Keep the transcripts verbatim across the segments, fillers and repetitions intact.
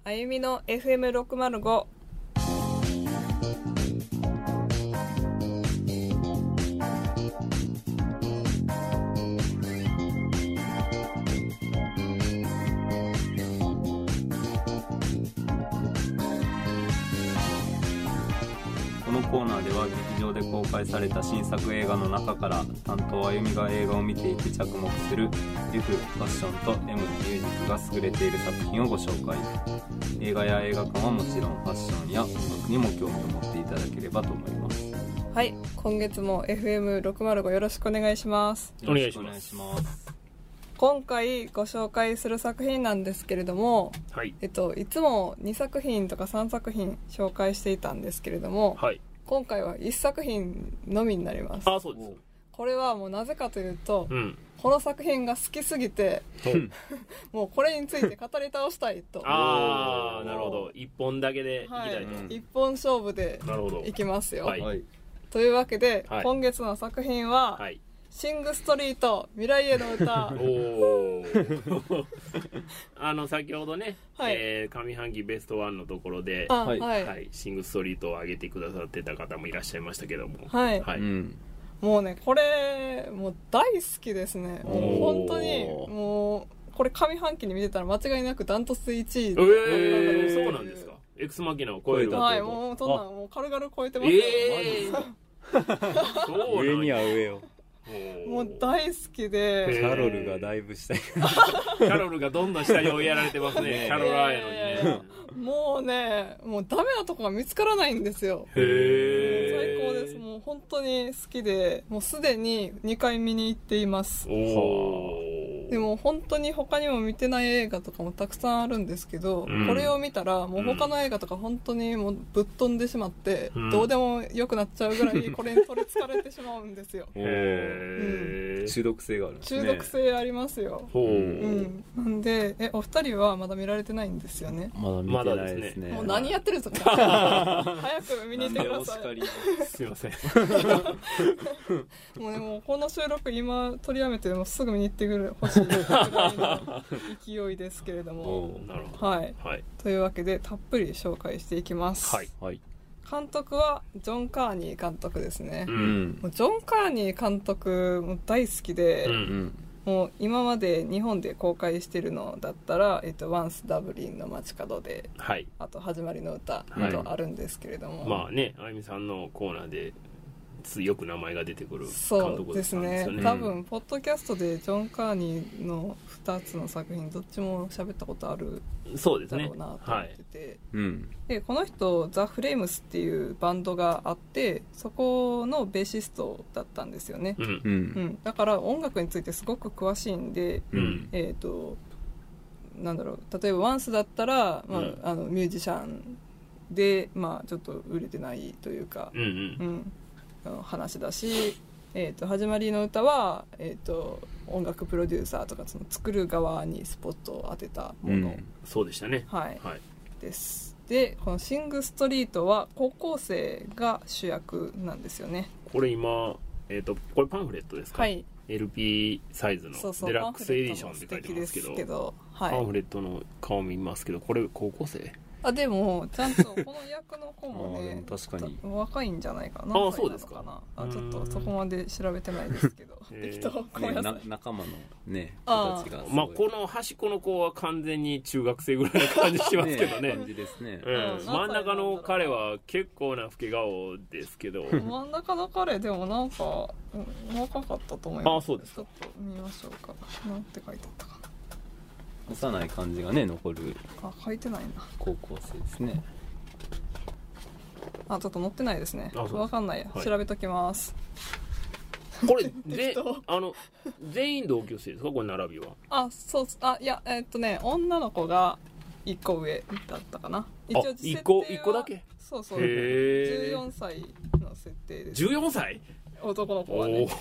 あゆみの エフエムろくまるご。 このコーナーでは劇場で公開された新作映画の中から担当あゆみが映画を見ていて着目する F、ファッションと M、ミュージックが優れている作品をご紹介。映画や映画館はもちろんファッションや音楽にも興味を持っていただければと思います。 はい、今月も エフエムろくまるご よろしくお願いします。 お願いします。 今回ご紹介する作品なんですけれども、 はい、 えっと、いつもにさく品とかさんさく品紹介していたんですけれども、はい、今回はいっさく品のみになります。 あ、そうです。 これはもうなぜかというと、うん、この作品が好きすぎてもうこれについて語り倒したいと。 ああ、なるほど。一本だけでいきたいと、はい、 一本勝負でいきますよ、はい、というわけで、はい、今月の作品は、はい、シングストリート未来への歌。 おあの先ほどね、はい、えー、上半期ベストワンのところで、はいはいはい、シングストリートを上げてくださってた方もいらっしゃいましたけども、 はい、はい、うん、もうねこれもう大好きですね。もう本当にもうこれ上半期に見てたら間違いなくダントツいちい。 えー、そうなんですか。エクスマキナを超えた。 はい、もうそんなもう軽々超えてますよ。 えー、そう上には上よ。 もう大好きで、 キャロルがだいぶ下にキャロルがどんどん下に追いやられてますね。キャロラーやのにね。 もうね、もうダメなとこが見つからないんですよ。 へ最高です。もう本当に好きで、もうすでににかい見に行っています。 おでも本当に他にも見てない映画とかもたくさんあるんですけど、うん、これを見たらもう他の映画とか本当にもうぶっ飛んでしまって、うん、どうでもよくなっちゃうぐらいこれに取りつかれてしまうんですよ。 へー、うん、中毒性があるんですね。 中毒性ありますよ。うん、なんでえお二人はまだ見られてないんですよね。 まだ見てないですね。 もう何やってるんですか。早く見に行ってください。 すいません。 もうね、もうこの収録今取りやめてもうすぐ見に行ってくる欲しいぐらいの勢いですけれどもなるほど、 はいはい、というわけでたっぷり紹介していきます、はいはい、監督はジョン・カーニー監督ですね、うん、もうジョン・カーニー監督も大好きで、うんうん、もう今まで日本で公開してるのだったら、えっと、ワンス・ダブリンの街角で、はい、あと始まりの歌とあるんですけれども、 はい、まあね、あゆみさんのコーナーでよく名前が出てくる監督ですね。そうですね、多分ポッドキャストでジョン・カーニーのふたつの作品どっちも喋ったことあるそうですねだろうなと思ってて、はいうん、 でこの人ザ・フレームスっていうバンドがあってそこのベーシストだったんですよね、うんうん、だから音楽についてすごく詳しいんで、うん、えーとなんだろう、例えばワンスだったら、まあうん、あのミュージシャンで、まあ、ちょっと売れてないというか、うんうんうん話だし、えー、と始まりの歌は、えー、と音楽プロデューサーとかその作る側にスポットを当てたもの、うん、 そうでしたね、 はいはい、ですでこのシングストリートは高校生が主役なんですよね。 これ今、えー、とこれパンフレットですか、はい、エルピー サイズのデラックスエディションって書いてますけど、けど、はい、パンフレットの顔見ますけどこれ高校生あでもちゃんとこの役の子もね確かに若いんじゃないかな。 あそうですか。 あちょっとそこまで調べてないですけど適当ごめんなさい、 ね、仲間のね子たちがまあこの端っこの子は完全に中学生ぐらいの感じしますけどね感じですね、 うん、真ん中の彼は結構な老け顔ですけど真ん中の彼でもなんか若かったと思います。 あそうですか。 ちょっと見ましょうか。なんて書いてあったかな。 幼い感じがね残る。 あ書いてないな。 高校生ですね。 あちょっと載ってないですね。わかんないや、はい、調べときます。 これであの全員同級生ですかこれ並びは。 あそうあいやえー、っとね女の子がいっこ上だったかな。 一応いっこいっこだけ。 そうそうじゅうよんさいの設定です。 じゅうよんさい男の子はね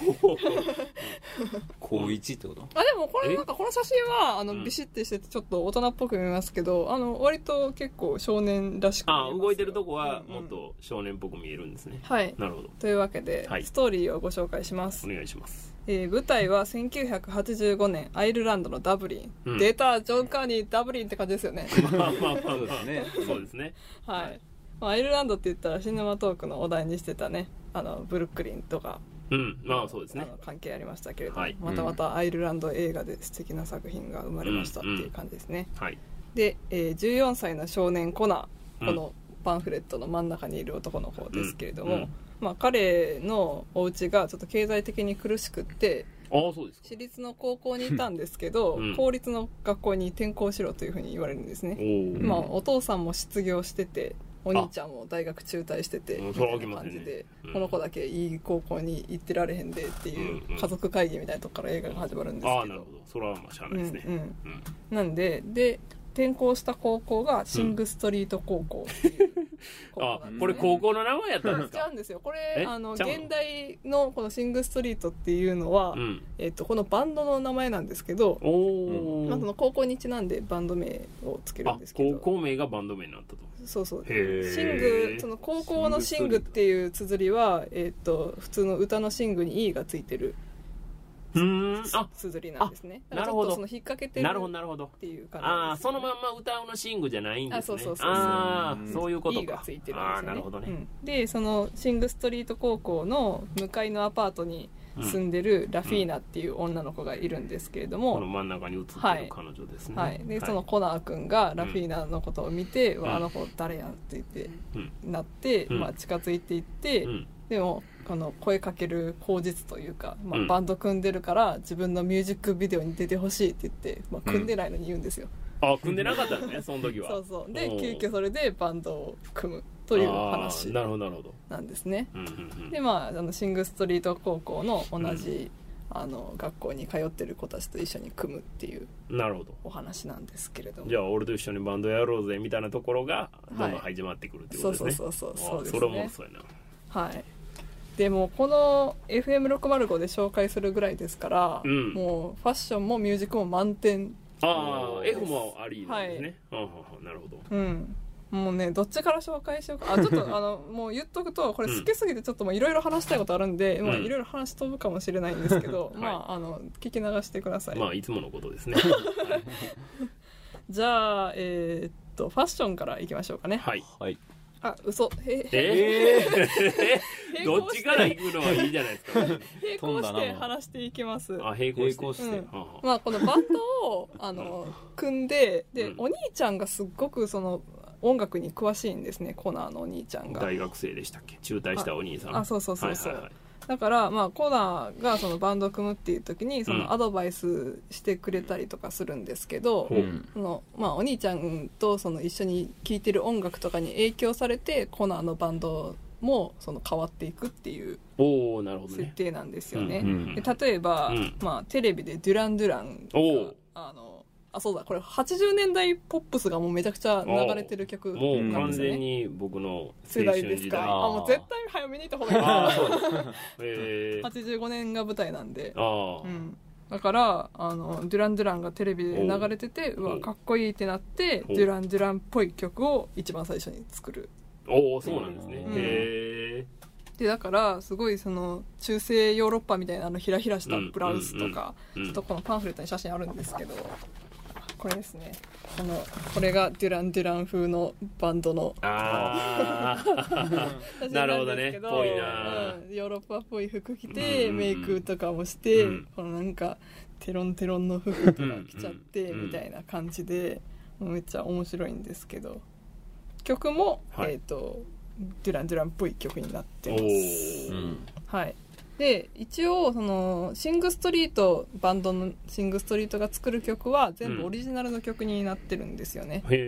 高一ってこと？ あでもこれなんかこの写真はあのビシッてしててちょっと大人っぽく見えますけど、あの割と結構少年らしく見えます。 あ動いてるとこはもっと少年っぽく見えるんですね、 うんうん、はいなるほど。 というわけで、はい、ストーリーをご紹介します。 お願いします。 えー、舞台はせんきゅうひゃくはちじゅうごねんアイルランドのダブリン、うん、データジョン・カーニーダブリンって感じですよねまあまあまあそうですねそうですねはい、まあ、アイルランドって言ったらシネマトークのお題にしてたねあのブルックリンとか、 うんまあそうですね、 あの関係ありましたけれども、はい、またまたアイルランド映画で素敵な作品が生まれましたっていう感じですね、 うんうんはい、 で、えー、じゅうよんさいの少年コナー、このパンフレットの真ん中にいる男の子ですけれども、うんうんまあ、彼のお家がちょっと経済的に苦しくってああそうですか。 私立の高校にいたんですけど、うん、公立の学校に転校しろというふうに言われるんですね。お、まあ、お父さんも失業しててお兄ちゃんも大学中退しててみたいな感じで、うん、この子だけいい高校に行ってられへんでっていう家族会議みたいなとこから映画が始まるんですけど、 ああなるほどそれはまあしゃあないですね、うんうんうん、 なんでで転校した高校がシングストリート高校っていう高校なんですね、 あこれ高校の名前やったんですか？ 違うんですよこれあの現代のこのシングストリートっていうのは、うんえー、とこのバンドの名前なんですけど、お、まあ、その高校にちなんでバンド名をつけるんですけど、 高校名がバンド名になったと。 そうそうシングその高校のシングっていう綴りは、えー、と普通の歌のシングに E がついてるうんあ綴りなんですね。だからちょっとその引っ掛けてるっていう感じ、ね、 ああそのまんま歌うのシングじゃないんですね。 あそうそうそうそうああそういうことか。 E がついてるんですよね。 あなるほどね、うん、 でそのシングストリート高校の向かいのアパートに住んでるラフィーナっていう女の子がいるんですけれども、 うん、この真ん中に写ってる彼女ですね、 はいはい、でそのコナー君がラフィーナのことを見て、うん、あの子誰やんって言って、うん、なって、まあ、近づいていって、うん、でもこの声かける口実というか、まあ、バンド組んでるから自分のミュージックビデオに出てほしいって言って、まあ、組んでないのに言うんですよ、 うん、あ組んでなかったんですねその時はそうそうで急遽それでバンドを組むという話なんですね。でまああのシングストリート高校の同じ、うん、あの学校に通ってる子たちと一緒に組むっていうお話なんですけれども、 じゃあ俺と一緒にバンドやろうぜみたいなところがどんどん始まってくるってことですね、はい、 そうそうそうそうそうですね。 それもそうやな。 はいでもこの エフエムろくまるご で紹介するぐらいですから、うん、もうファッションもミュージックも満点。 ああ F もありなんですね、はい、なるほど、 うん、もうねどっちから紹介しようか。あちょっとあのもう言っとくとこれ好きすぎてちょっといろいろ話したいことあるんでいろいろ話飛ぶかもしれないんですけど、うん、まあ、はい、あの聞き流してください。 まあいつものことですねじゃあえー、っとファッションからいきましょうかね。 はい、はいあ、嘘。 へえー、どっちから行くのはいいじゃないですか。 並行して話していきます。 あ、並行して。うん、 まあこのバンドをあの組んで、で、うん、お兄ちゃんがすっごくその音楽に詳しいんですね。コナーのお兄ちゃんが。 大学生でしたっけ？中退したお兄さん。 あ、あそうそうそうそう。はいはいはい、だからまあコナーがそのバンドを組むっていう時にそのアドバイスしてくれたりとかするんですけど、うん、そのまあお兄ちゃんとその一緒に聴いてる音楽とかに影響されてコナーのバンドもその変わっていくっていう設定なんですよね。で例えば、うん、まあテレビでデュラン・デュランがあのあそうだこれはちじゅうねんだいポップスがもうめちゃくちゃ流れてる曲なんですよね。 もう完全に僕の青春時代世代ですか。あもう絶対早めに行った方がいいなはちじゅうごねんが舞台なんで、あ、うん、だからあのデュラン・デュランがテレビで流れててうわかっこいいってなってデュラン・デュランっぽい曲を一番最初に作る。 おおそうなんですね、うん、へえ。 でだからすごいその中世ヨーロッパみたいなあのひらひらしたブラウスとか、うんうんうん、ちょっとこのパンフレットに写真あるんですけどこれですね。このこれがデュラン・デュラン風のバンドのあなるほどねぽいな、 うん、ヨーロッパっぽい服着て、うん、メイクとかもして、うん、このなんかテロンテロンの服とか着ちゃって、うん、みたいな感じでめっちゃ面白いんですけど曲も、はい、えーとデュラン・デュランっぽい曲になってます、うん、はいで一応そのシングストリートバンドのシングストリートが作る曲は全部オリジナルの曲になってるんですよね、うん、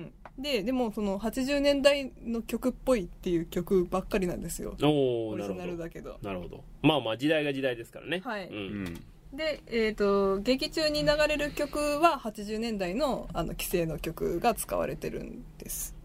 ででもそのはちじゅうねんだいの曲っぽいっていう曲ばっかりなんですよ。 おオリジナルだけどなるほど。まあまあ時代が時代ですからね。 はい、 うん、 で、えーと、劇中に流れる曲ははちじゅうねんだいのあの既成の曲が使われてるんです。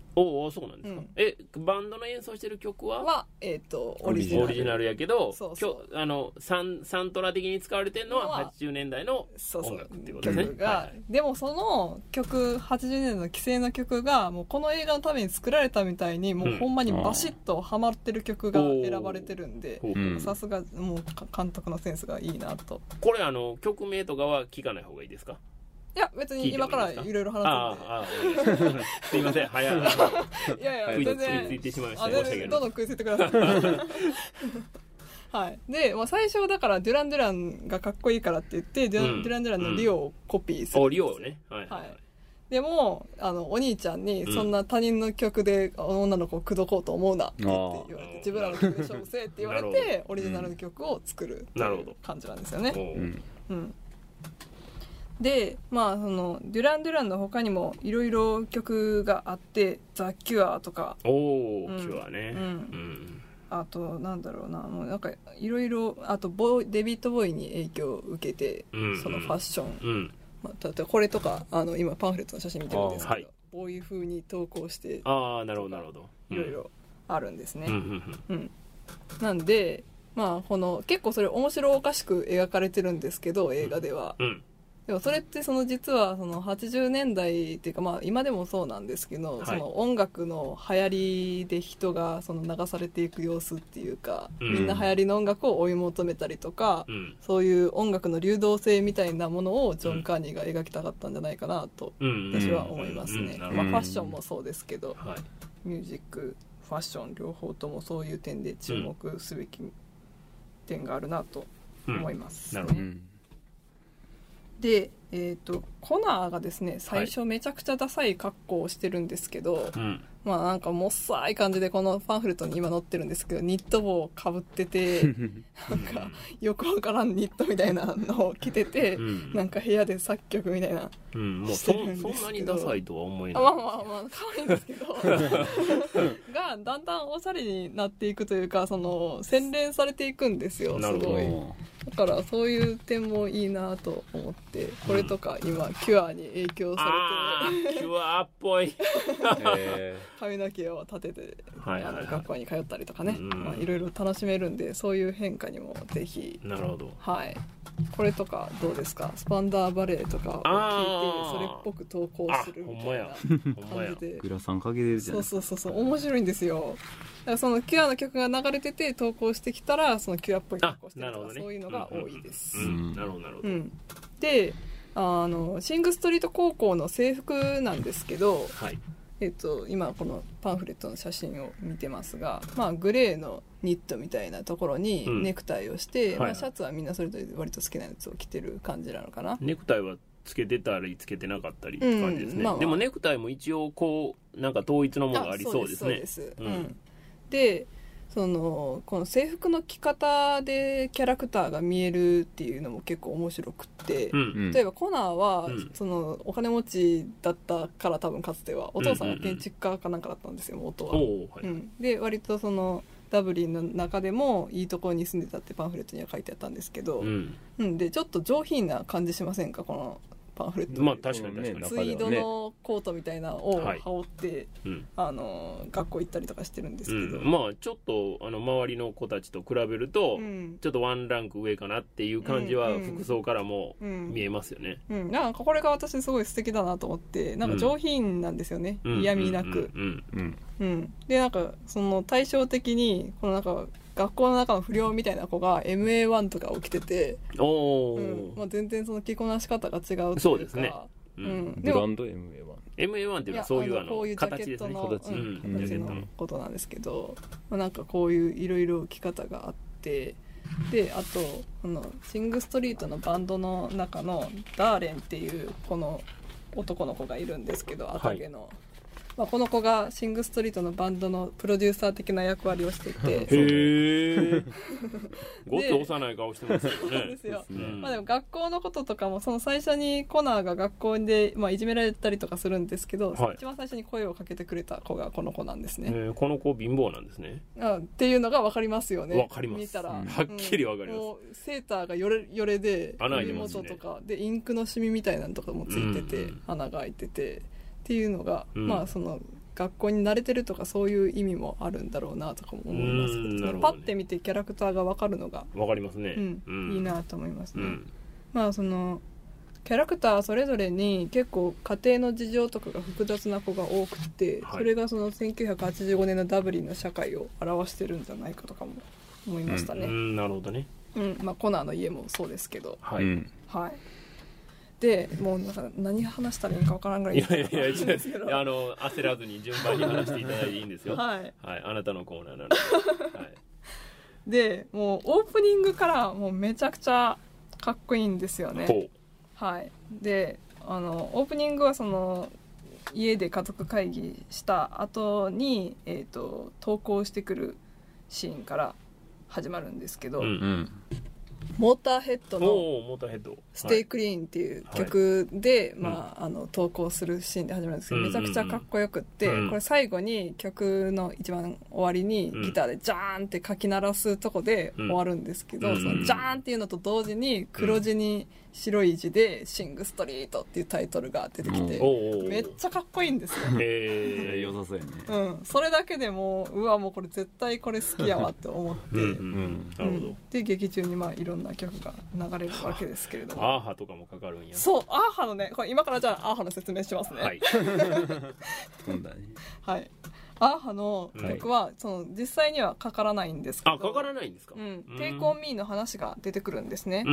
おお、そうなんですか、うん、えバンドの演奏してる曲はは、えー、とオリジナルオリジナルやけど、そうそうあのサンサントラ的に使われてるのははちじゅうねんだいの音楽っていうことですね。 が、はい、でもその曲はちじゅうねんだいの既成の曲がもうこの映画のために作られたみたいにもうほんまにバシッとハマってる曲が選ばれてるんで、さすがもう監督のセンスがいいなと。 これあの曲名とかは聞かない方がいいですか？ いや別に今からいろいろ話すんで。ああすいません早い。いやいや全然食いついてしまいました。 あ全然どんどん食いついてください。はい。で、まあ、最初だからデュラン・デュランがかっこいいからって言ってデュラン・デュラン・デュランのリオをコピーする。 おリオね。はい。はい。 でもあのお兄ちゃんにそんな他人の曲で女の子を口説こうと思うなって言われて、自分らの曲で勝負せえって言われてオリジナルの曲を作るっていう感じなんですよね。うん。で、まあ、そのデュラン・デュランの他にもいろいろ曲があってザ・キュアとかおー、うん、キュアね、うんうん、 あとなんだろうなもうなんかいろいろあとボデビッド・ボーイに影響を受けて、うんうん、そのファッション、うんまあ、例えばこれとかあの今パンフレットの写真見てるんですけど、はい、こういう風に投稿してああなるほどなるほどいろいろあるんですね、うんうん、なんでまあこの結構それ面白おかしく描かれてるんですけど映画では、うんうんでもそれってその実はそのはちじゅうねんだいっていうかまあ今でもそうなんですけど、はい、その音楽の流行りで人がその流されていく様子っていうか、うん、みんな流行りの音楽を追い求めたりとか、うん、そういう音楽の流動性みたいなものをジョン・カーニーが描きたかったんじゃないかなと私は思いますね。まあ、ファッションもそうですけど、はい、ミュージックファッション両方ともそういう点で注目すべき点があるなと思いますね。うんうん、なるほど。で、えーと、コナーがですね最初めちゃくちゃダサい格好をしてるんですけど、はい、まあなんかもっさい感じでこのパンフレットに今載ってるんですけどニット帽をかぶっててなんかよくわからんニットみたいなのを着てて、うん、なんか部屋で作曲みたいな、 うん、もう そ, そんなにダサいとは思えない。 まあまあまあ可愛いんですけどがだんだんおしゃれになっていくというかその洗練されていくんですよすごい。だからそういう点もいいなと思ってこれとか今、うん、キュアに影響されてキュアっぽい髪の毛を立てて、はいはいはい、学校に通ったりとかね、うんまあ、いろいろ楽しめるんでそういう変化にもぜひなるほど、 はい、これとかどうですかスパンダーバレーとかを聞いてそれっぽく投稿するみたいな感じでグラサンかけてるじゃないそうそうそうそう面白いんですよ。だからそのキュアの曲が流れてて投稿してきたらそのキュアっぽい投稿してるとか、ね、そういうのが多いです。 なるほどなるほど、うん、 であのシングストリート高校の制服なんですけど、はいえっと、今このパンフレットの写真を見てますが、まあ、グレーのニットみたいなところにネクタイをして、うんまあ、シャツはみんなそれぞれ割と好きなやつを着てる感じなのかな。 ネクタイはつけてたりつけてなかったりって感じですね、うんまあまあ、でもネクタイも一応こうなんか統一のものがありそうですね。そうですそうです、うんうん、でそのこの制服の着方でキャラクターが見えるっていうのも結構面白くって、うん、例えばコナーは、うん、そのお金持ちだったから多分かつてはお父さんが建築家かなんかだったんですよ元は、うんうん、で割とそのダブリンの中でもいいところに住んでたってパンフレットには書いてあったんですけど、うんうん、でちょっと上品な感じしませんかこのパンフレット。まあ確かに確かにツイードのコートみたいなのを羽織って、はいうん、あの学校行ったりとかしてるんですけど、 うん、まあちょっとあの周りの子たちと比べると、うん、ちょっとワンランク上かなっていう感じは服装からも見えますよね、 うんうん、なんかこれが私すごい素敵だなと思ってなんか上品なんですよね、うん、嫌味なく、うんうんうん、でなんかその対照的にこのなんか学校の中の不良みたいな子が エムエーワン とかを着ててお、うんまあ、全然その着こなし方が違うというかそうですね、 うん、ブランド エムエーワンエムエーワン っていうのはそういうあのこういうジャケットの形、うん、形のことなんですけど、まあ、なんかこういういろいろ着方があってであとこのシングストリートのバンドの中のダーレンっていうこの男の子がいるんですけど赤毛の、はいまあ、この子がシングストリートのバンドのプロデューサー的な役割をしていてへーごっつ幼い顔してますよね。そうですよ、うん、まあでも学校のこととかもその最初にコナーが学校で、まあ、いじめられたりとかするんですけど、はい、一番最初に声をかけてくれた子がこの子なんですね。 この子貧乏なんですね。 あっていうのが分かりますよね。 分かります。 見たら、うん、 はっきり分かります、 もうセーターがよれよれで首元とかでインクのシミみたいなのとかもついてて、うんうん、穴が開いててっていうのが、うん、まあその学校に慣れてるとかそういう意味もあるんだろうなとかも思いますけど、ね、パッて見てキャラクターが分かるのが分かりますね、 うんうん、いいなと思いますね、 うん、 まあそのキャラクターそれぞれに結構家庭の事情とかが複雑な子が多くて、はい、それがそのせんきゅうひゃくはちじゅうごねんのダブリンの社会を表してるんじゃないかとかも思いましたね、 うんうん、なるほどね、 うんまあ、コナーの家もそうですけど、 はい、 はい、でもうなんか何話したらいいか分からんぐらいいやいやいやいやあの焦らずに順番に話していただいていいんですよはい、 はい、あなたのコーナーなので、はい、 でもうオープニングからもうめちゃくちゃかっこいいんですよね。 ほう、 はい、であのオープニングはその家で家族会議した後に、えーと、投稿してくるシーンから始まるんですけど、 うんうん、 モーターヘッドのステイクリーンっていう曲で、はいまあ、あの投稿するシーンで始まるんですけど、めちゃくちゃかっこよくって、うんうん、これ最後に曲の一番終わりにギターでジャーンって書き鳴らすとこで終わるんですけど、うん、そのジャーンっていうのと同時に黒字に白い字でシングストリートっていうタイトルが出てきて、うん、めっちゃかっこいいんですよ。 へー、良さそうやね。 うん、それだけでもううわもうこれ絶対これ好きやわって思って、うんうんうん、なるほど。 で劇中にまあいろんな曲が流れるわけですけれども、 アーハとかもかかるんや。 そう、アーハのね、これ今からじゃあアーハの説明しますね。 はい。 はい。アーハの曲は、はい、その実際にはかからないんですけど、 あ、かからないんですか。 うん、テイクオンミーの話が出てくるんですね。 うんうんうん、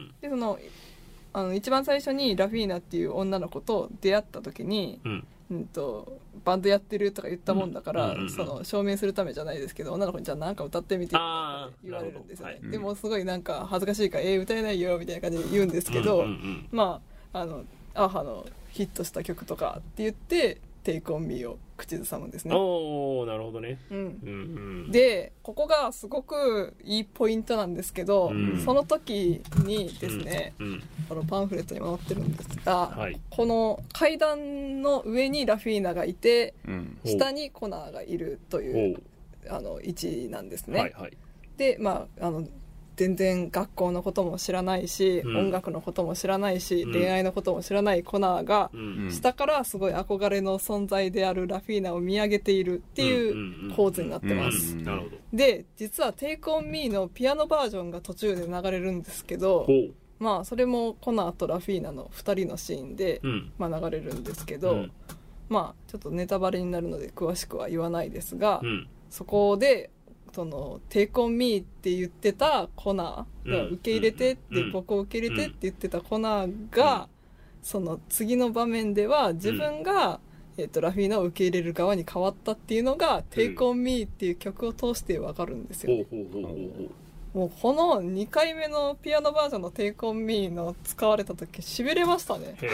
でそのあの一番最初にラフィーナっていう女の子と出会った時に、 うんうんとバンドやってるとか言ったもんだから、 うんうんうんうん、 その証明するためじゃないですけど、女の子にじゃあなんか歌ってみてって言われるんですよね、はい、でもすごいなんか恥ずかしいから、えー、歌えないよみたいな感じで言うんですけど、 うんうんうん、 まああのアーハのヒットした曲とかって言ってテイクオンミーを口ずさむんですね。 おー、なるほどね、 うんうんうん、 でここがすごくいいポイントなんですけど、 うん、 その時にですね、 うんうん、 このパンフレットにも載ってるんですが、 はい、 この階段の上にラフィーナがいて、 うん、 下にコナーがいるというあの位置なんですね、 はいはい、 でまああの全然学校のことも知らないし、 うん、 音楽のことも知らないし、 うん、 恋愛のことも知らないコナーが、 うん、 下からすごい憧れの存在であるラフィーナを見上げているっていう構図になってます、 うんうん、なるほど。 で実はテイクオンミーのピアノバージョンが途中で流れるんですけど、まあそれもコナーとラフィーナのふたりのシーンで、 うん、 まあ、流れるんですけど、うん、まあちょっとネタバレになるので詳しくは言わないですが、 うん、 そこでそのテイクオンミーって言ってたコナーが受け入れてって、うん、僕を受け入れてって言ってたコナーが、うん、その次の場面では自分が、うん、えーと、ラフィーナを受け入れる側に変わったっていうのが、うん、テイクオンミーっていう曲を通して分かるんですよね。 ほうほうほうほう。 もうこのにかいめのピアノバージョンのテイクオンミーの使われた時しびれましたね。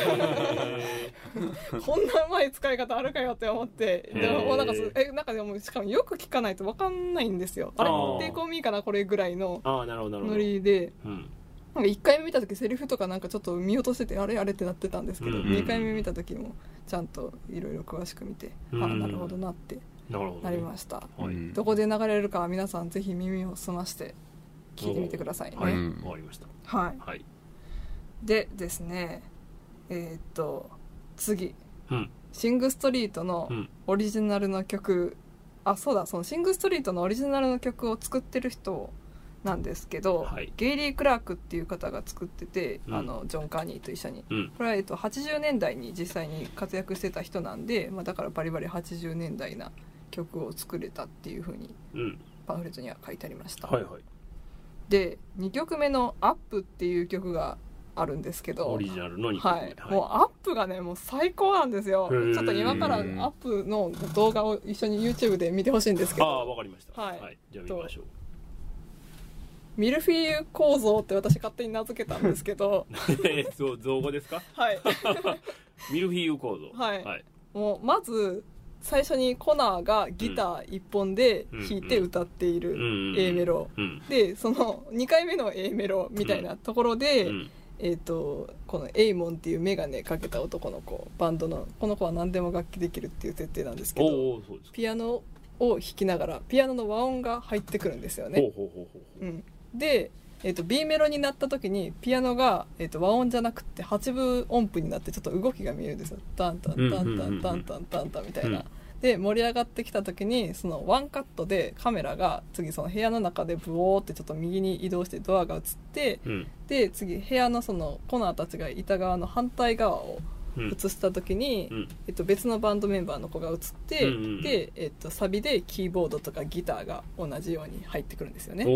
こんなうまい使い方あるかよって思って、でもなんかえなんかでもしかもよく聞かないと分かんないんですよ。あれテイクオンミーかなこれぐらいのノリで、なんかいっかいめ見た時セリフとかなんかちょっと見落としててあれあれってなってたんですけど、うんうん、にかいめ見た時もちゃんといろいろ詳しく見て、うん、ああなるほどなってなりました、 はい、 どこで流れるかは皆さんぜひ耳を澄まして聞いてみてくださいね。 はい、わかりました。 はい、 はい、 でですねえー、っと次、 うん、 シングストリートのオリジナルの曲、うん、あそうだそのシングストリートのオリジナルの曲を作ってる人なんですけど、 はい、 ゲイリー・クラークっていう方が作ってて、うん、あのジョン・カーニーと一緒に、うん、これは、えっと、はちじゅうねんだいに実際に活躍してた人なんで、まあ、だからバリバリはちじゅうねんだいな曲を作れたっていう風にパンフレットには書いてありました、 はいはい、 でにきょくめのアップっていう曲があるんですけど、 オリジナルのにきょくめ、 はいはい、もうアップがねもう最高なんですよ。ちょっと今からアップの動画を一緒に YouTube で見てほしいんですけど、 ああわかりました、 はいはい、じゃあ見ましょう。 ミルフィーユ構造って私勝手に名付けたんですけどそう造語ですかはいミルフィーユ構造、 はいはい、もうまず最初にコナーがギター一本で弾いて歌っている A メロ、 うんうん、 でそのにかいめの A メロみたいなところで、うん、えーと、このエイモンっていうメガネかけた男の子、バンドのこの子は何でも楽器できるっていう設定なんですけど、ピアノを弾きながらピアノの和音が入ってくるんですよね。で、えー、と B メロになった時にピアノが、えー、と和音じゃなくてはちぶ音符になってちょっと動きが見えるんですよ。タンタンタンタンタンタンタンタンみたいな、 で盛り上がってきた時にそのワンカットでカメラが次その部屋の中でブオーってちょっと右に移動してドアが映って、うん、で次部屋のそのコナーたちがいた側の反対側を映した時に、うんえっと、別のバンドメンバーの子が映って、うんうん、で、えっと、サビでキーボードとかギターが同じように入ってくるんですよね、うん、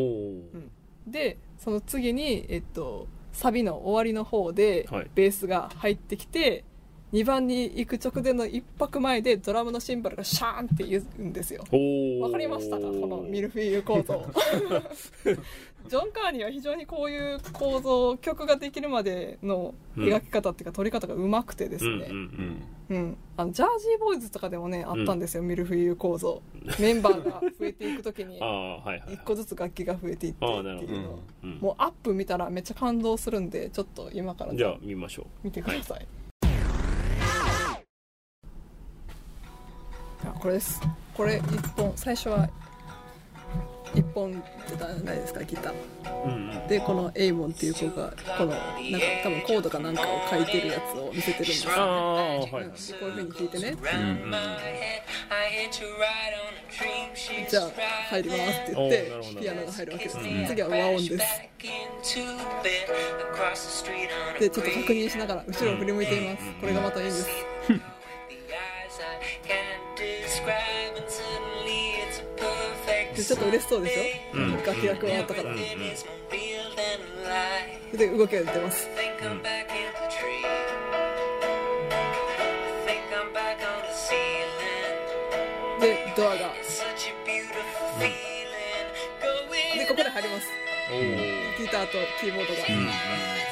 でその次に、えっと、サビの終わりの方でベースが入ってきて、はいにばんに行く直前の一拍前でドラムのシンバルがシャーンって言うんですよ。わかりましたかこのミルフィーユ構造ジョン・カーニーは非常にこういう構造曲ができるまでの描き方っていうか撮り方がうまくてですね、うんうんうんうん、あのジャージーボーイズとかでもねあったんですよ、うん、ミルフィーユ構造メンバーが増えていくときに一個ずつ楽器が増えていってっていうのを、うん、もうアップ見たらめっちゃ感動するんでちょっと今からじゃあ見ましょう見てください、はいこれです。これ一本最初は一本じゃないですかギター、うんうん、でこのエイモンっていう子がこのなんか多分コードかなんかを書いてるやつを見せてるんですよ、ね、あ、はい、でこういう風に弾いてね、うんうん、じゃあ入りますって言ってピアノが入るわけです、うん、次は和音ですでちょっと確認しながら後ろを振り向いています、うん、これがまたいいんですちょっと嬉しそうでしょ、うん、楽器が加わったから、うん、で動きが出てます、うん、でドアが、うん、でここで入りますギターとキーボードが、うんうん、で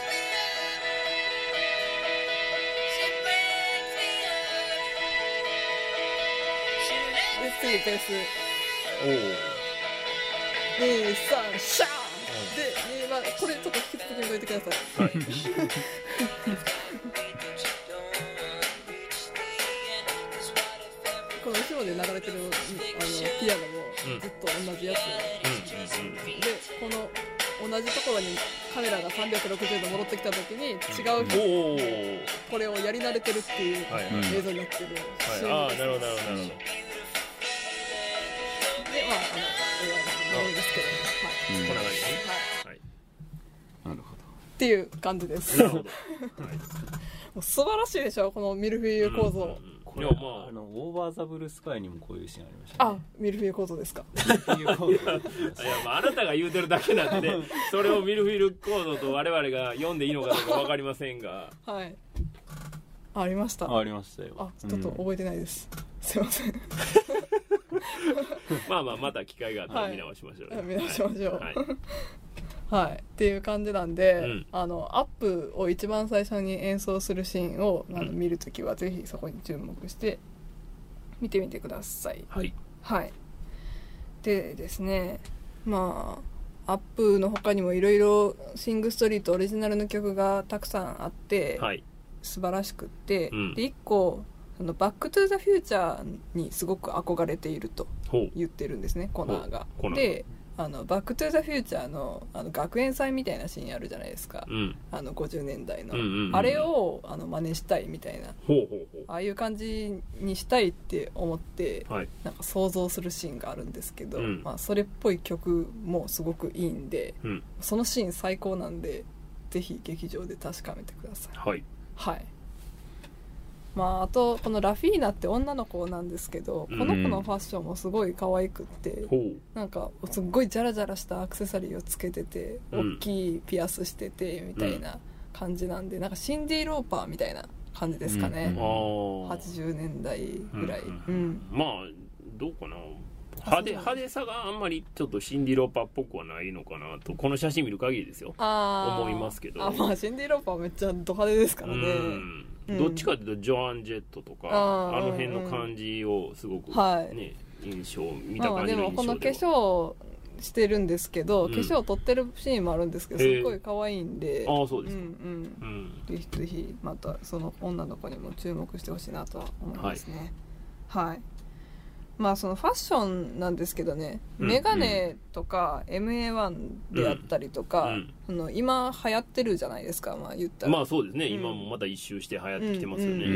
次ベースにさんシャーで、まあ、これちょっと引き続き見といてください、はい、この後ろで流れてるあのピアノもずっと同じやつ、うん、でこの同じところにカメラがさんびゃくろくじゅうど戻ってきた時に違う人、うん、これをやり慣れてるっていう映像になってる、 はいはい、ああなるほどなるほどなるほどでまああのなんですけど、はい、 こんな感じですね、 はいはい、なるほどっていう感じですなるほど、はい、もう素晴らしいでしょこのミルフィーユ構造、うんうんうん、 これは、まあ、あのオーバーザブルースカイにもこういうシーンありましたね。 あ、ミルフィーユ構造ですかいや、まあ、あなたが言うてるだけなんで、ね、それをミルフィーユ構造と我々が読んでいいのかどうか分かりませんがはい、あ、ありました。 あ、ありましたよ。 あ、ちょっと覚えてないです、うん、すいませんまあまあまた機会があったら見直しましょう、ね、 はい、見直しましょう、はいはい、っていう感じなんで、うん、あのアップを一番最初に演奏するシーンをあの見るときはぜひそこに注目して見てみてください。 はい、 はい、でですね、まあアップの他にもいろいろシングストリートオリジナルの曲がたくさんあって、 はい、 素晴らしくって、うん、でいっこあのバックトゥザフューチャーにすごく憧れていると言ってるんですねコナーが。であのバックトゥザフューチャー の, あの学園祭みたいなシーンあるじゃないですか、うん、あのごじゅうねんだいの、うんうんうん、あれをあの真似したいみたいな、 ほうほうほう、 ああいう感じにしたいって思って、 はい、 なんか想像するシーンがあるんですけど、うん、まあ、それっぽい曲もすごくいいんで、うん、そのシーン最高なんでぜひ劇場で確かめてください。 はい、 はい、まあ、あとこのラフィーナって女の子なんですけど、この子のファッションもすごい可愛くって、うん、なんかすっごいジャラジャラしたアクセサリーをつけてて、うん、大きいピアスしててみたいな感じなんで、なんかシンディ・ローパーみたいな感じですかね、うん、はちじゅうねんだいぐらい、うんうん、 まあどうかな、派手、派手さがあんまりちょっとシンディ・ローパーっぽくはないのかなとこの写真見る限りですよ、 あ思いますけど。 あ、まあ、シンディ・ローパーめっちゃド派手ですからね、 うんうん、どっちかというとジョアン・ジェットとか あ, あの辺の感じをすごく、ね、はい、印象見た感じの印象では、まあ、でもこの化粧してるんですけど、うん、化粧撮ってるシーンもあるんですけどすっごい可愛いんで、 ああそうですか、 うんうんうん、ぜひぜひまたその女の子にも注目してほしいなとは思いますね。はい、はい、 まあそのファッションなんですけどね、うん、メガネとか エムエーワン であったりとか、うんあの今流行ってるじゃないですか、まあ言ったら。 まあそうですね、うん、今もまた一周して流行ってきてますよね。うんうんうん、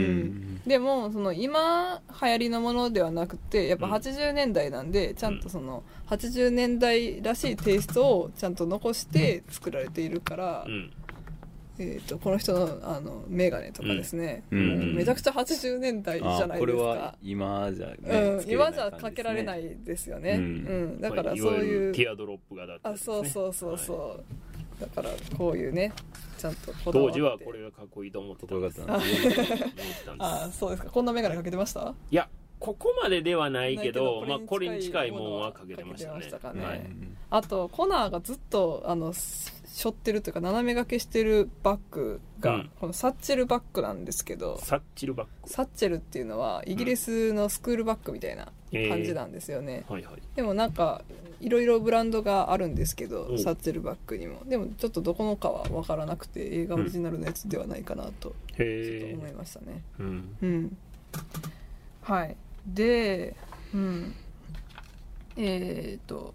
でもその今流行りのものではなくて、やっぱはちじゅうねんだいなんで、ちゃんとそのはちじゅうねんだいらしいテイストをちゃんと残して作られているから、うんえー、とこの人 の, あのメガネとかですね、うん、もうめちゃくちゃはちじゅうねんだいじゃないですか。 これは今じゃ、ねうん、今じゃかけられないですよね、うんうん、だからそういう、 ティアドロップがだったりですね。 あそうそうそうそう、はい、だからこういうねちゃんとこだわって当時はこれがかっこいいと思ってたんですああそうですか。こんなメガネかけてました？ いやここまでではないけど、まあ、これに近いものはかけてましたね。 かね、はい、あとコナーがずっとあの背負ってるというか斜め掛けしてるバッグが、うん、このサッチェルバッグなんですけど、 サッチェルバッグサッチェルっていうのはイギリスのスクールバッグみたいな感じなんですよね、 うんえーはいはい、 でもなんかいろいろブランドがあるんですけど、サッチェルバッグにもでもちょっとどこのかは分からなくて映画オリジナルのやつではないかなとちょっと思いましたね、 うん、 うん、はいで、うん、えっ、ー、と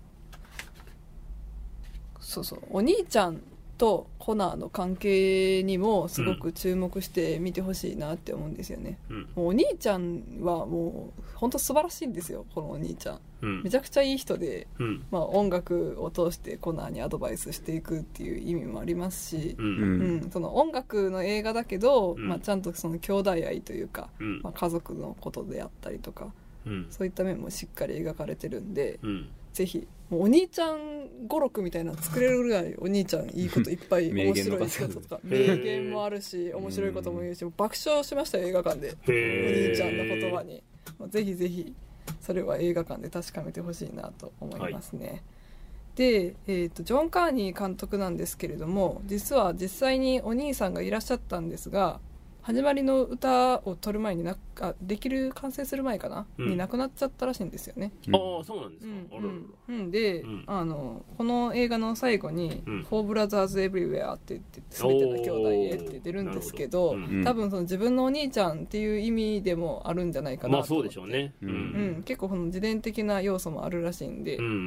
そうそうお兄ちゃんとコナーの関係にもすごく注目して見てほしいなって思うんですよね、うん、もうお兄ちゃんはもう本当素晴らしいんですよ。このお兄ちゃん、うん、めちゃくちゃいい人で、うんまあ、音楽を通してコナーにアドバイスしていくっていう意味もありますし、うんうん、その音楽の映画だけど、うんまあ、ちゃんとその兄弟愛というか、うんまあ、家族のことであったりとか、うん、そういった面もしっかり描かれてるんで、うんぜひもうお兄ちゃん語録みたいなの作れるぐらいお兄ちゃんいいこといっぱい面白いこととか名言もあるし面白いことも言うし爆笑しましたよ映画館でお兄ちゃんの言葉に。ぜひぜひそれは映画館で確かめてほしいなと思いますね、はい、で、えーと、ジョン・カーニー監督なんですけれども実は実際にお兄さんがいらっしゃったんですが始まりの歌を撮る前になあできる完成する前かな、うん、に亡くなっちゃったらしいんですよね、 うん、ああそうなんですか、 うんうん、で、うん、あのこの映画の最後に「Four Brothers Everywhere」って言って全ての兄弟へって出るんですけど、うん、多分その自分のお兄ちゃんっていう意味でもあるんじゃないかなと思って、 まあそうでしょうね、 うんうん、結構この自伝的な要素もあるらしいんで、うんうんうん、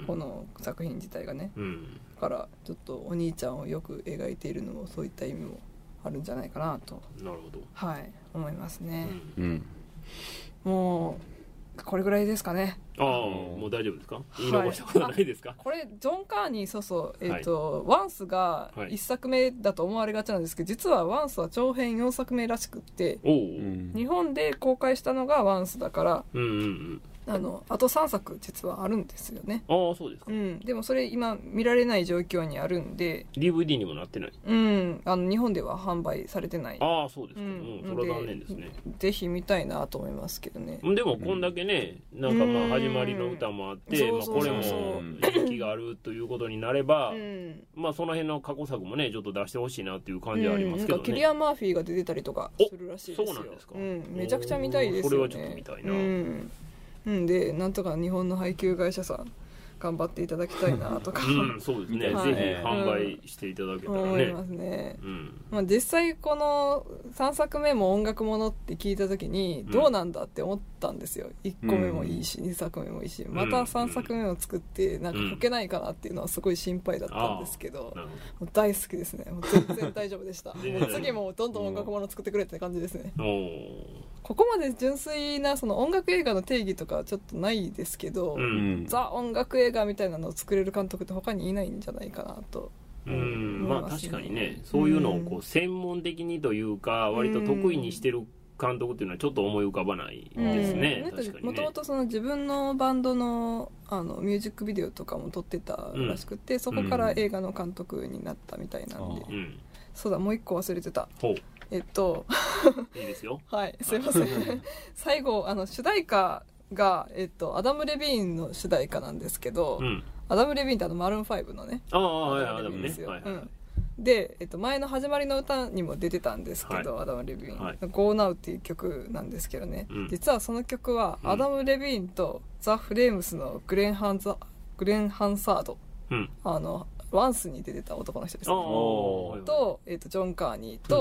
この作品自体がね、うん、だからちょっとお兄ちゃんをよく描いているのもそういった意味もあるんじゃないかなとなるほど、 はい、思いますね、 うん、 もうこれぐらいですかね。 ああもう大丈夫ですか、言い残したことはないですか、はい、 これジョン・カーニーそうそう、えーとはい、ワンスがいっさくめだと思われがちなんですけど実はワンスは長編よんさくめらしくって日本で公開したのがワンスだから、うんうんうんあのあとさんさく実はあるんですよね。 ああそうですか、 うん、でもそれ今見られない状況にあるんでディーブイディー にもなってない、 うん、あの日本では販売されてない。 ああそうですか、うん、それは残念ですね。 ぜひ見たいなと思いますけどね。 でもこんだけねなんかまあ始まりの歌もあって、まあ、これも人気があるということになれば、うん、まあその辺の過去作もねちょっと出してほしいなっていう感じはありますけどね、うん、なんかキリアン・マーフィーが出てたりとかするらしいですよ。 そうなんですか、 うん、めちゃくちゃ見たいですよね。 それはちょっと見たいな、 うんうん、でなんとか日本の配給会社さん頑張っていただきたいなとか、 うん、そうですね、はい、ぜひ販売していただけたらね、うん、思いますね、うんまあ、実際このさんさくめも音楽ものって聞いた時にどうなんだって思ったんですよ。いっこめもいいし、うん、にさくめもいいしまたさんさくめを作ってなんかこけないかなっていうのはすごい心配だったんですけど、うん、もう大好きですね。もう全然大丈夫でしたもう次もどんどん音楽もの作ってくれって感じですね。ここまで純粋なその音楽映画の定義とかはちょっとないですけど、うん、ザ音楽映画みたいなのを作れる監督って他にいないんじゃないかなと、 うん、まあ確かにねそういうのをこう専門的にというか割と得意にしてる監督っていうのはちょっと思い浮かばないですね。 もともと自分のバンド の, あのミュージックビデオとかも撮ってたらしくて、うん、そこから映画の監督になったみたいなんで、うん、そうだもう一個忘れてた。 ほうえっといいですよはいすいません最後あの主題歌が、えっと、アダム・レビーンの主題歌なんですけど、うん、アダム・レビーンってあのマルーンファイブのねああはいアダムねですよ、はいはいはい、うんで、えっと、前の始まりの歌にも出てたんですけど、はい、アダム・レビーン、はい、Go Now っていう曲なんですけどね、うん、実はその曲は、うん、アダム・レビーンとザ・フレームスのグレン・ハンザグレン・ハンサード、うん、あのワンスに出てた男の人ですねと、えっと、ジョン・カーニーと、うん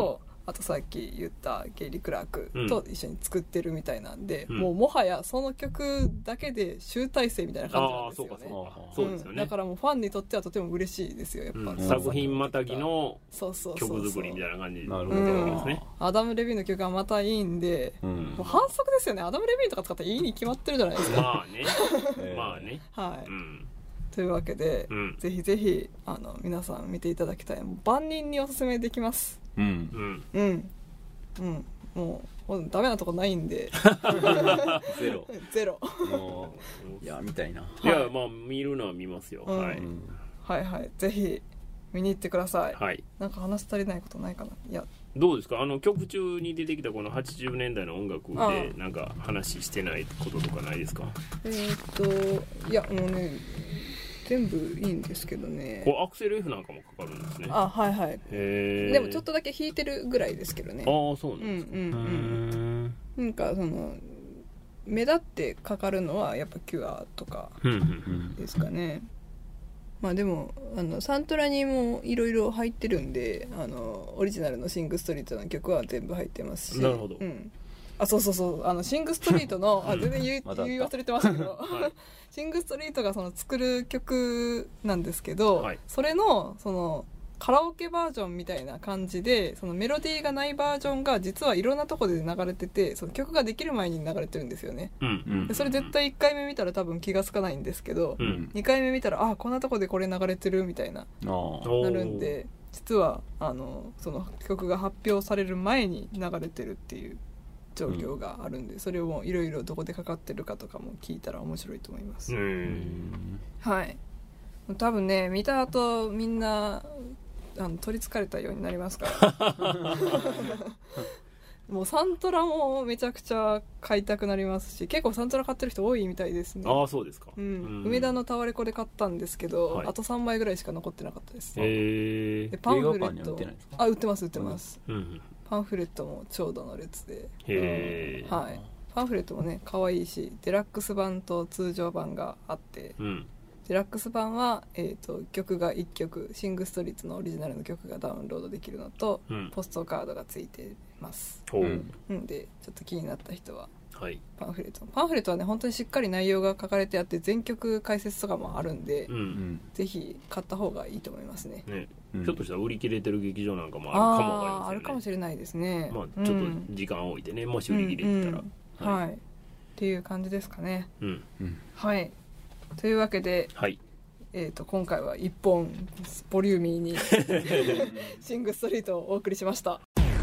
あとさっき言ったゲイリー・クラークと一緒に作ってるみたいなんで、うん、もうもはやその曲だけで集大成みたいな感じなんですよね。 そうですよね。 だからもうファンにとってはとても嬉しいですよやっぱ、うん、 作品またぎの曲作りみたいな感じですね。 アダム・レビーンの曲はまたいいんで、うん、もう反則ですよね。アダム・レビーンとか使ったらいいに決まってるじゃないですか。 まあねまあねはい、 うんというわけで、うん、ぜひぜひあの皆さん見ていただきたい。もう万人におすすめできます。 うんうんうんうんもうダメなとこないんでゼロゼロもういやみたいな、 いやまあ見るのは見ますよ、うんはい、 はいはいぜひ見に行ってください。 はい、 なんか話足りないことないかな。いやどうですか、あの曲中に出てきたこのはちじゅうねんだいの音楽でなんか話してないこととかないですか？ えー、っといやもうね全部いいんですけどね。 こうアクセル F なんかもかかるんですね。 あはいはい。 へでもちょっとだけ弾いてるぐらいですけどね。 ああそうなんですか。 うんうんうんなんかその目立ってかかるのはやっぱキュアとかですかね。まあでもあのサントラにもいろいろ入ってるんで、あのオリジナルのシングストリートの曲は全部入ってますし。 なるほど。 うん、あそうそうそうあのシングストリートのあ全然言い、ま、言い忘れてましたけど、はい、シングストリートがその作る曲なんですけど、はい、それのそのカラオケバージョンみたいな感じでそのメロディーがないバージョンが実はいろんなとこで流れてて、その曲ができる前に流れてるんですよね、 うん、 でそれ絶対いっかいめ見たら多分気がつかないんですけど、うん、にかいめ見たらあこんなとこでこれ流れてるみたいななるんで、実はあのその曲が発表される前に流れてるっていう状況があるんで、それをいろいろどこでかかってるかとかも聞いたら面白いと思います。 うんはい多分ね見た後みんなあの取りつかれたようになりますからもうサントラもめちゃくちゃ買いたくなりますし、結構サントラ買ってる人多いみたいですね。 ああそうですか、 うん、うん梅田のタワレコで買ったんですけど、はい、あとさんまいぐらいしか残ってなかったです。 へでパンフレット売ってないですか？ あ売ってます売ってます、 うん、 パンフレットも長蛇の列で、 へはい、パンフレットもね可愛いし、デラックス版と通常版があって、 うんデラックス版は、えーと、曲がいっきょくシングストリートのオリジナルの曲がダウンロードできるのと、うん、ポストカードがついてます、うん、んでちょっと気になった人は、 はい、 パンフレットパンフレットはね本当にしっかり内容が書かれてあって全曲解説とかもあるんで、 うん、 ぜひ買った方がいいと思います ね, ね、うん、ちょっとしたら売り切れてる劇場なんかもあるかもわかりませんね。 あるかもしれないですね、 まあ、ちょっと時間を置いてね、うん、もし売り切れてたら、 うんうんはい、はい、っていう感じですかね、 うんうん、 はいというわけで、 はいえー、と今回はいっぽんボリューミーにシングストリートをお送りしました。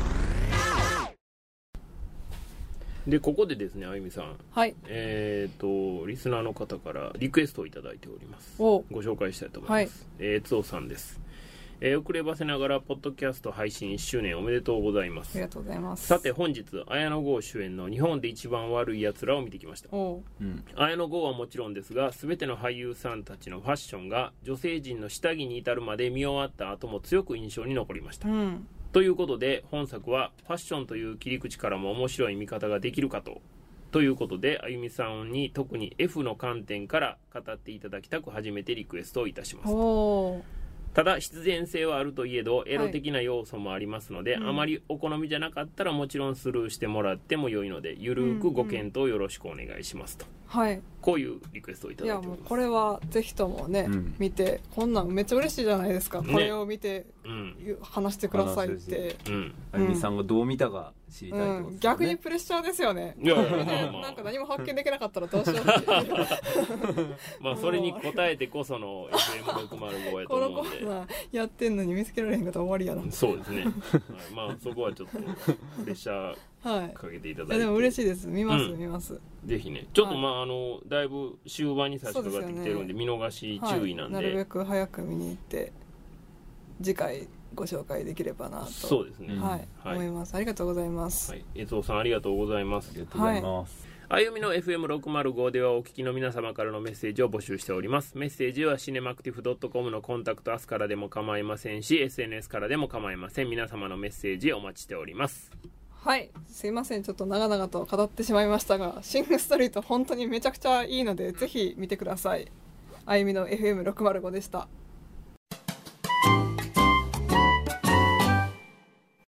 でここでですねあゆみさん、 はい、 えっ、ー、とリスナーの方からリクエストをいただいております。 ご紹介したいと思います。はい、えー、つおさんです。えー、遅ればせながらポッドキャスト配信いっしゅうねんおめでとうございます。 ありがとうございます。 さて本日綾野剛主演の日本で一番悪いやつらを見てきました。 おう、 うん、綾野剛はもちろんですが全ての俳優さんたちのファッションが女性陣の下着に至るまで見終わった後も強く印象に残りました、 うん、 ということで本作はファッションという切り口からも面白い見方ができるかとということであゆみさんに特に F の観点から語っていただきたく初めてリクエストをいたします。 おただ必然性はあるといえどエロ的な要素もありますので、はい、あまりお好みじゃなかったらもちろんスルーしてもらっても良いのでゆるーくご検討よろしくお願いしますと、 はい、 こういうリクエストをいただいております。 いやもうこれはぜひともね、うん、見てこんなんめっちゃ嬉しいじゃないですか、ね、これを見て、うん、話してくださいって、 うん、あゆみさんがどう見たか知りたいってことですね、うん、 逆にプレッシャーですよね。 いやいやなんか何も発見できなかったらどうしようってまあそれに応えてこその エフエムろくまるご やと思うんで、このコーナーやってんのに見つけられへんかったら終わりやな。 そうですね、はい、まあそこはちょっとプレッシャーかけていただいて、はい、 いやでも嬉しいです。見ます、うん、見ます。 ぜひねちょっとまあ、はい、あのだいぶ終盤に差し掛かってきてるんで、ね、見逃し注意なんで、 はい、なるべく早く見に行って次回ご紹介できればなと。 そうですね、 はいはい、思います。ありがとうございます。 はい、えつおさんありがとうございます。 ありがとうございます。 あゆみの エフエムろくまるご ではお聞きの皆様からのメッセージを募集しております。メッセージはシネマクティフ ドットコム のコンタクトアスからでも構いませんし エスエヌエス からでも構いません。皆様のメッセージお待ちしております。 はい、すいませんちょっと長々と語ってしまいましたがシングストリート本当にめちゃくちゃいいのでぜひ見てください。あゆみの エフエムろくまるご でした。